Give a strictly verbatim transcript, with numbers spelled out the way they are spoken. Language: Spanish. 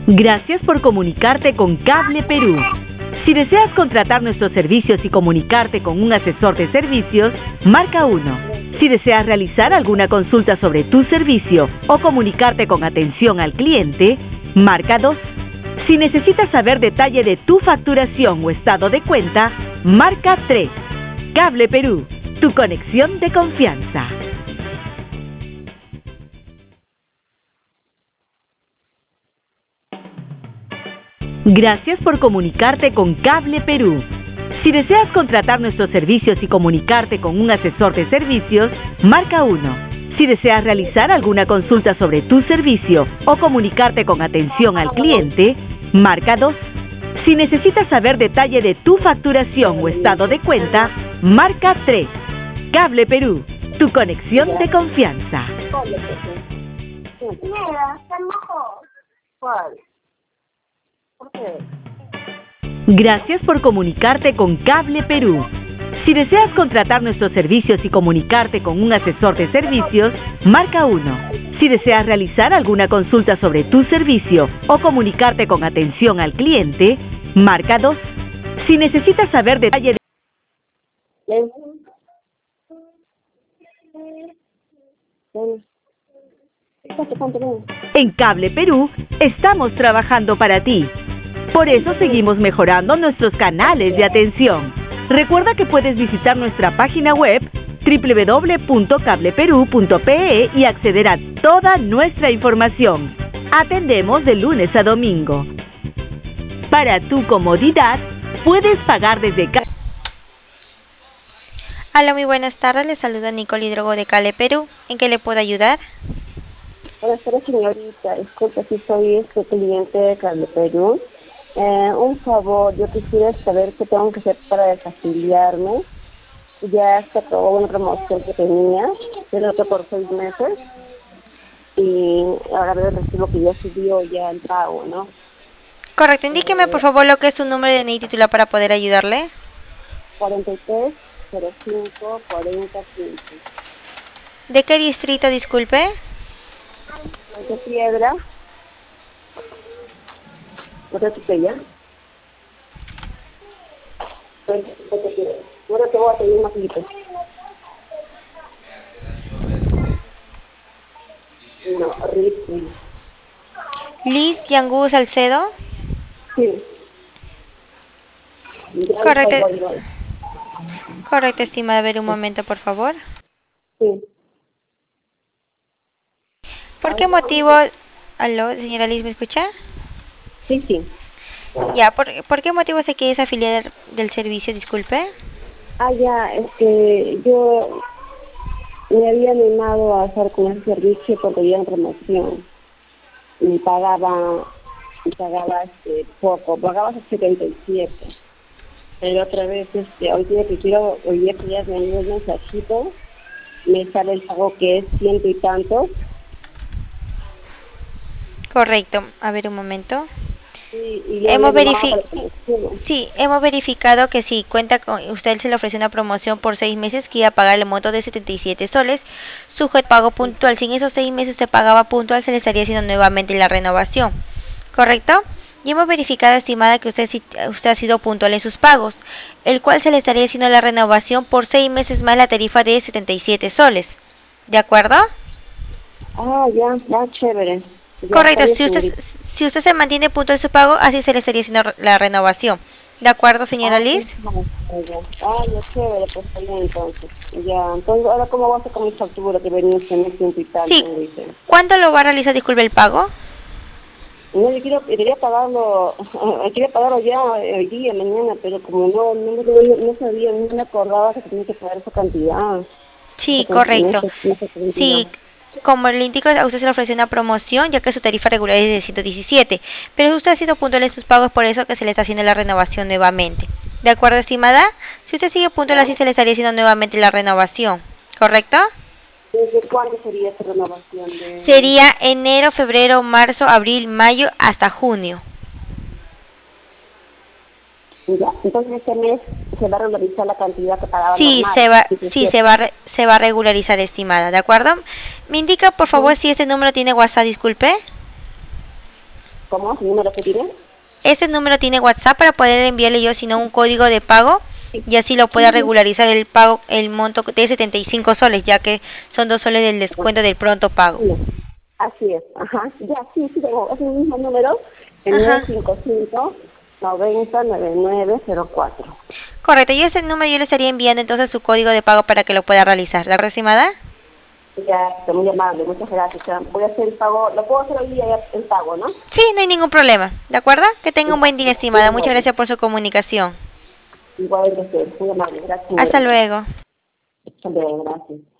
Gracias por comunicarte con Cable Perú. Si deseas contratar nuestros servicios y comunicarte con un asesor de servicios, marca uno. Si deseas realizar alguna consulta sobre tu servicio o comunicarte con atención al cliente, marca dos. Si necesitas saber detalle de tu facturación o estado de cuenta, marca tres. Cable Perú, tu conexión de confianza. Gracias por comunicarte con Cable Perú. Si deseas contratar nuestros servicios y comunicarte con un asesor de servicios, marca uno. Si deseas realizar alguna consulta sobre tu servicio o comunicarte con atención al cliente, marca dos. Si necesitas saber detalle de tu facturación o estado de cuenta, marca tres. Cable Perú, tu conexión de confianza. Mira, está mejor. ¿Cuál? ¿Por qué? Gracias por comunicarte con Cable Perú. Si deseas contratar nuestros servicios y comunicarte con un asesor de servicios, marca uno. Si deseas realizar alguna consulta sobre tu servicio o comunicarte con atención al cliente, marca dos. Si necesitas saber detalle de... En Cable Perú, estamos trabajando para ti. Por eso seguimos mejorando nuestros canales de atención. Recuerda que puedes visitar nuestra página web doble u doble u doble u punto cable perú punto pe e y acceder a toda nuestra información. Atendemos de lunes a domingo. Para tu comodidad, puedes pagar desde casa. Hola, muy buenas tardes. Les saluda Nicole Hidrogo de Cable Perú. ¿En qué le puedo ayudar? Buenas tardes, señorita. Disculpe si soy este cliente de Cable Perú. Eh, un favor, yo quisiera saber qué tengo que hacer para desafiliarme. Ya se acabó una promoción que tenía, el otro por seis meses, y ahora veo el recibo que ya subió ya el pago, ¿no? Correcto, indíqueme por favor lo que es su número de D N I titular para poder ayudarle. cuarenta y tres cero cinco cuarenta quince. ¿De qué distrito, disculpe? ¿De Piedra? ¿Otra tutela? Ahora te voy a pedir más poquito. No, Riz. Liz Yangu Salcedo. Sí. Correcto. Correcto, estimada. A ver, un momento, por favor. Sí. ¿Por qué motivo? Aló, señora Liz, ¿me escucha? Sí, sí. Ya, ¿por, ¿por qué motivo se quiere desafiliar del servicio? Disculpe. Ah, ya, es que yo me había animado a hacer con el servicio porque había en promoción. Y pagaba, y pagaba este, poco, pagaba setenta y siete. Pero otra vez, este, hoy día que quiero, hoy día que ya me dio el mensajito, me sale el pago que es ciento y tantos. Correcto. A ver, un momento. Sí, y hemos verificado sí, hemos verificado que si cuenta con usted, se le ofreció una promoción por seis meses que iba a pagar el monto de setenta y siete soles, sujeto a pago puntual. Si en esos seis meses se pagaba puntual, se le estaría haciendo nuevamente la renovación, ¿correcto? Y hemos verificado, estimada, que usted usted ha sido puntual en sus pagos, el cual se le estaría haciendo la renovación por seis meses más la tarifa de setenta y siete soles, ¿de acuerdo? Ah, ya, ya, chévere. Ya. Correcto, si usted si usted se mantiene puntual en su pago, así se le estaría haciendo la renovación. ¿De acuerdo, señora ah, Liz? Sí, ya. Ah, ya, chévere, pues está bien, entonces. Ya, entonces, ahora, ¿cómo va a hacer con mi factura que venía en el ciento y tal? Sí. ¿Cuándo lo va a realizar, disculpe, el pago? No, yo quiero, quería pagarlo, quería pagarlo ya hoy día, mañana, pero como no, no, no, no sabía, no me acordaba que tenía que pagar esa cantidad. Sí, Esa correcto. cantidad, esa cantidad. Sí, como le indico, a usted se le ofreció una promoción, ya que su tarifa regular es de ciento diecisiete, pero usted ha sido puntual en sus pagos, por eso que se le está haciendo la renovación nuevamente. ¿De acuerdo, estimada? Si usted sigue puntual, así se le estaría haciendo nuevamente la renovación, ¿correcto? ¿Desde cuándo sería esa renovación? De... Sería enero, febrero, marzo, abril, mayo, hasta junio. Ya, entonces este mes se va a regularizar la cantidad que pagaba Sí, normal. se va, sí se va, se va a regularizar, estimada, ¿de acuerdo? Me indica, por favor, sí. Si este número tiene WhatsApp, disculpe. ¿Cómo? ¿El número que tiene? Ese número tiene WhatsApp para poder enviarle yo, si no, un código de pago y así lo pueda regularizar el pago, el monto de setenta y cinco soles, ya que son dos soles del descuento del pronto pago. Sí, así es, ajá. Ya, sí, sí, tengo ese mismo número, el Ajá. nueve cinco cinco, noventa, noventa y nueve cero cuatro. Correcto, yo ese número yo le estaría enviando entonces su código de pago para que lo pueda realizar. ¿La aproximada? Ya, está muy amable, muchas gracias. Ya, voy a hacer el pago, lo puedo hacer hoy día ya el pago, ¿no? Sí, no hay ningún problema. ¿De acuerdo? Que tenga un buen día, estimada. Muchas gracias por su comunicación. Igual que usted, muy amable, gracias. Hasta luego. Hasta luego, gracias.